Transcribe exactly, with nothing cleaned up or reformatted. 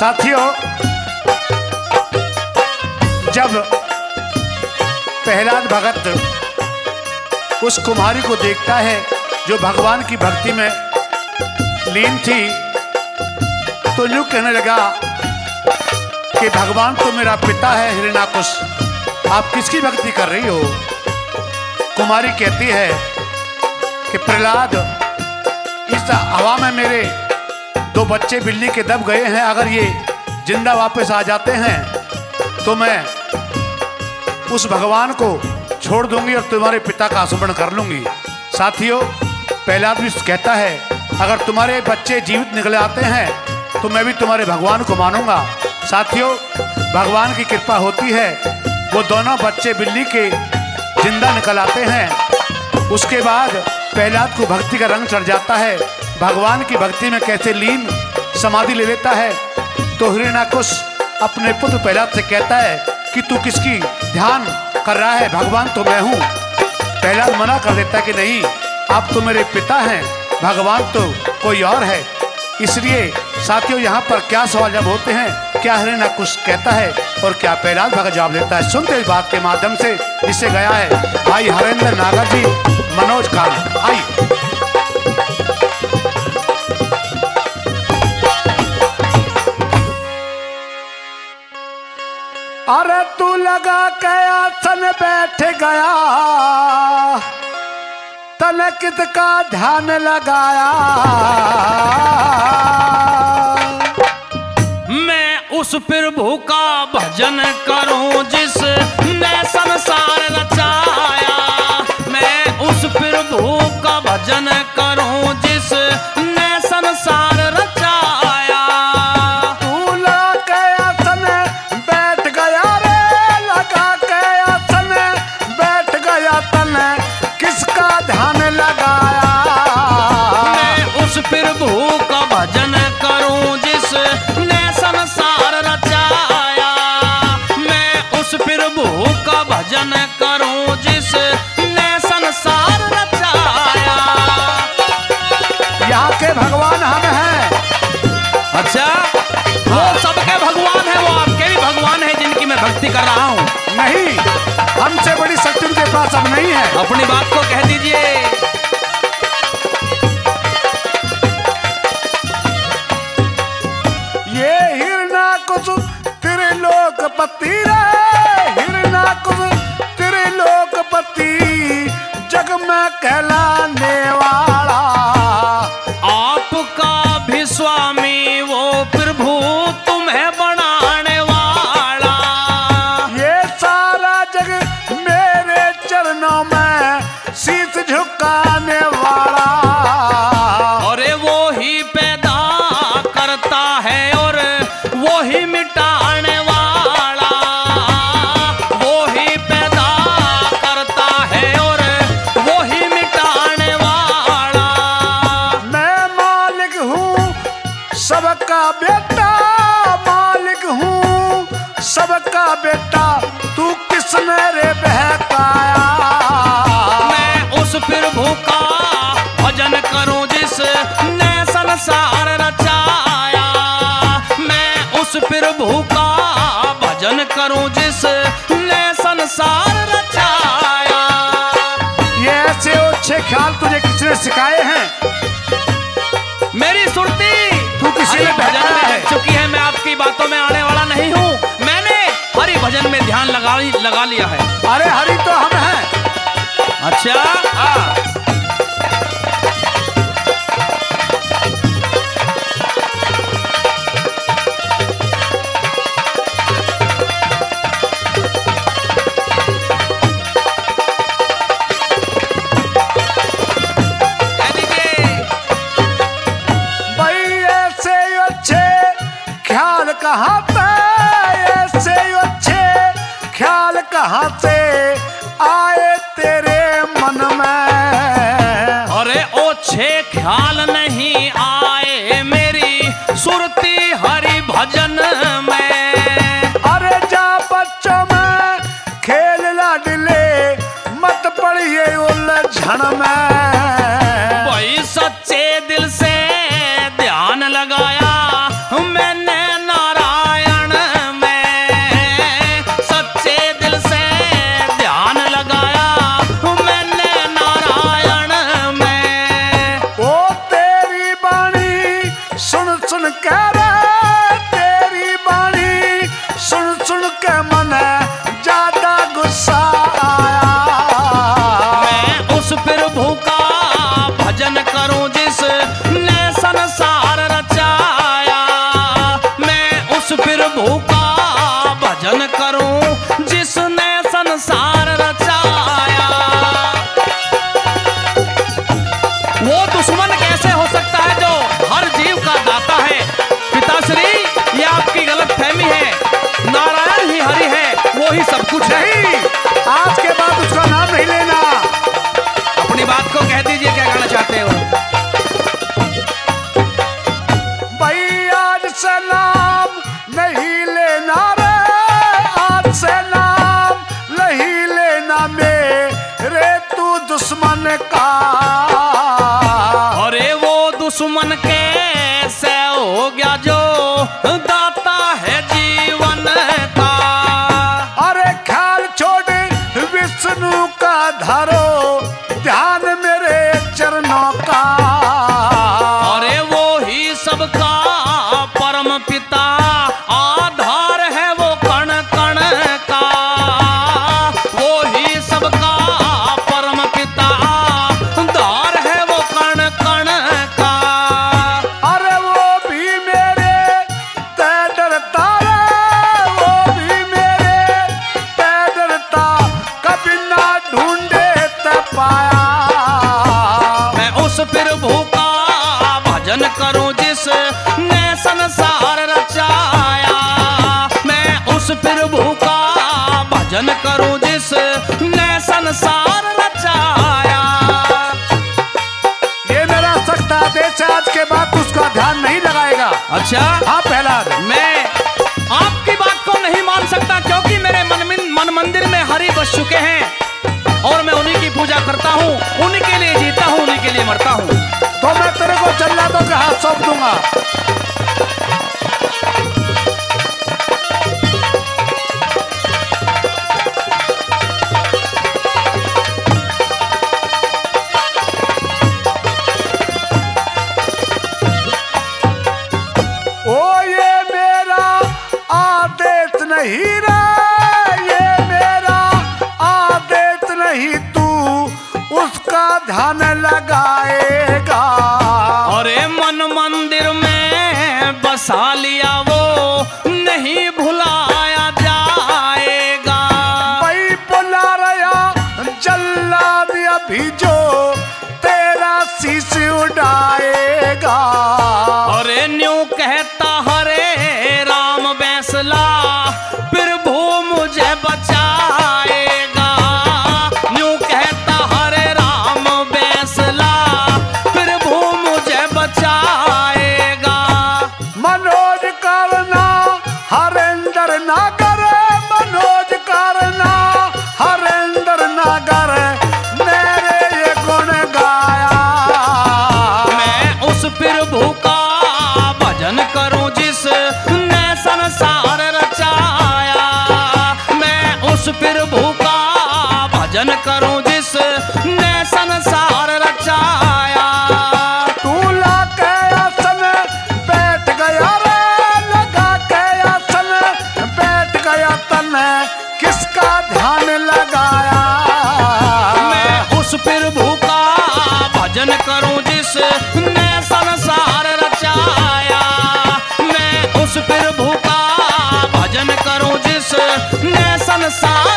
साथियों, जब प्रहलाद भगत उस कुम्हारी को देखता है जो भगवान की भक्ति में लीन थी, तो यूं कहने लगा कि भगवान तो मेरा पिता है हिरण्याकुश, आप किसकी भक्ति कर रही हो? कुमारी कहती है कि प्रहलाद, इस हवा में मेरे दो बच्चे बिल्ली के दब गए हैं, अगर ये जिंदा वापस आ जाते हैं तो मैं उस भगवान को छोड़ दूंगी और तुम्हारे पिता का स्मरण कर लूंगी। साथियों, प्रहलाद भी कहता है अगर तुम्हारे बच्चे जीवित निकले आते हैं तो मैं भी तुम्हारे भगवान को मानूंगा। साथियों, भगवान की कृपा होती है, वो दोनों बच्चे बिल्ली के जिंदा निकल आते हैं। उसके बाद प्रहलाद को भक्ति का रंग चढ़ जाता है, भगवान की भक्ति में कैसे लीन समाधि ले लेता है। तो हिरण्याकुश अपने पुत्र प्रहलाद से कहता है कि तू किसकी ध्यान कर रहा है? भगवान तो मैं हूँ। प्रहलाद मना कर देता है कि नहीं, आप तो मेरे पिता हैं, भगवान तो कोई और है। इसलिए साथियों, यहाँ पर क्या सवाल जब होते हैं, क्या हिरण्याकुश कहता है और क्या प्रहलाद भगत जवाब देता है? सुनते इस बात के माध्यम से, जिससे गया है भाई हरेंद्र नागर जी, मनोज खान। आई अरे तू लगा के आसन बैठ गया, तने कित का ध्यान लगाया। मैं उस प्रभु का भजन करूं जिसने संसार रचाया। मैं उस प्रभु का भजन करूं जिसने संसार रचाया। तू लगा के आसन बैठ गया रे, लगा के आसन बैठ गया, तने किसका ध्यान लगाया। मैं उस प्रभु का भजन करूं जिसने संसार रचाया। मैं उस प्रभु का भजन करूं जिसने संसार रचाया। यहाँ के भगवान हम हैं। अच्छा, वो सबके भगवान है, वो आपके भी भगवान है जिनकी मैं भक्ति कर रहा हूँ। नहीं, हमसे बड़ी शक्ति उनके पास अब नहीं है। अपनी बात को कह दीजिए। ये हिरण्याकुश त्रिलोकपति रे, हिरण्याकुश त्रिलोकपति, जग में कहलाने वाला। आपका भी स्वामी वो प्रभु तुम्हें बनाने वाला। ये सारा जग मेरे चरणों में शीश झुकाने वाला। अरे वो ही पैदा करता है और वो ही मिटाने वाला। वो ही पैदा करता है और वो ही मिटाने वाला। मैं मालिक हूँ सबका बेटा, मालिक हूँ सबका बेटा, तू किसने रे बहकाया। मैं उस प्रभु का भजन करूं जिसने संसार रचाया। मैं उस प्रभु का भजन करूं जिसने संसार रचाया। ये ऐसे अच्छे ख्याल तुझे किसने सिखाए हैं? मेरी सुरती तू किसी हरि ने भजन बहकाया में है? लग चुकी है। मैं आपकी बातों में आने वाला नहीं हूँ। मैंने हरि भजन में ध्यान लगा लगा लिया है। अरे हरि तो हम हैं। अच्छा, हाँ। कहाँ पे ऐसे अच्छे ख्याल कहाँ से आए तेरे मन में? अरे ओछे ख्याल नहीं आए मेरी सुरती हरि भजन में। अरे जा बच्चों में खेल लाडले, मत पड़िए उलझन में। वही सच्चे दिल से ध्यान लगाया मैंने नारायण जिसने संसार रचाया, मैं उस प्रभु का भजन करूं जिसने संसार रचाया। वो दुश्मन कैसे हो सकता है जो हर जीव का दाता है? पिताश्री, ये आपकी गलत फहमी है। नारायण ही हरि है, वो ही सब कुछ है। नहीं, आज के बाद उसका नाम नहीं लेना। अपनी बात को कह दीजिए, क्या कहना चाहते हो? भाई आज से नाम नहीं लेना रे, आज से नाम नहीं लेना मेरे तू दुश्मन का। अरे वो दुश्मन कैसे हो गया जो दाता है जीवन का? अरे ख्याल छोड़ विष्णु का धरो ध्यान मेरे चरणों का। अरे वो ही सबका परम पिता, आधार है वो कण कण का। वो ही सबका परम पिता, आधार है वो कण कण का। अरे वो भी मेरे ते डरता रे, वो भी मेरे ते डरता, कभी ना ढूंढे ते पाया। मैं उस प्रभु का भजन करूं जिसने संसार रचाया, मैं उस प्रभु का भजन करूं जिसने संसार रचाया। ये मेरा सख्त आदेश है, आज के बाद उसका ध्यान नहीं लगाएगा। अच्छा, हाँ पहला आदेश। मैं आपकी बात को नहीं मान सकता, क्योंकि मेरे मन में मन मंदिर में हरि बस चुके हैं और मैं उन्हीं की पूजा करता हूँ, उन्हीं के लिए जीता हूँ, उन्हीं के लिए मरता हूँ। तो मैं तेरे को जल्लादों के हाथ सौंप दूंगा। ओ ये मेरा आदेश नहीं रे, ये मेरा आदेश नहीं, तू उसका ध्यान लगाएगा। अरे मन मंदिर में बसा लिया वो नहीं भुलाया जाएगा। भाई बुला रहा जल्लाद अभी जो तेरा शीश उड़ाएगा। अरे न्यू कहता हरे राम बैसला, प्रभु मुझे बचाएगा। न्यू कहता हरे राम बैसला, प्रभु मुझे बचाएगा। मनोज करना हरेंद्र नागर, मनोज करना हरेंद्र नागर, मेरे ये गुण गाया। मैं उस प्रभु का भजन करूं जिसने संसार रचाया, मैं उस प्रभु का भजन करूं जिसने संसार रचाया। तू ला के आसन बैठ गया रे, लगा के आसन बैठ गया तन, किसका ध्यान लगाया। मैं उस प्रभु का भजन करूं जिसने संसार रचाया, मैं उस प्रभु का भजन करूं जिसने संसार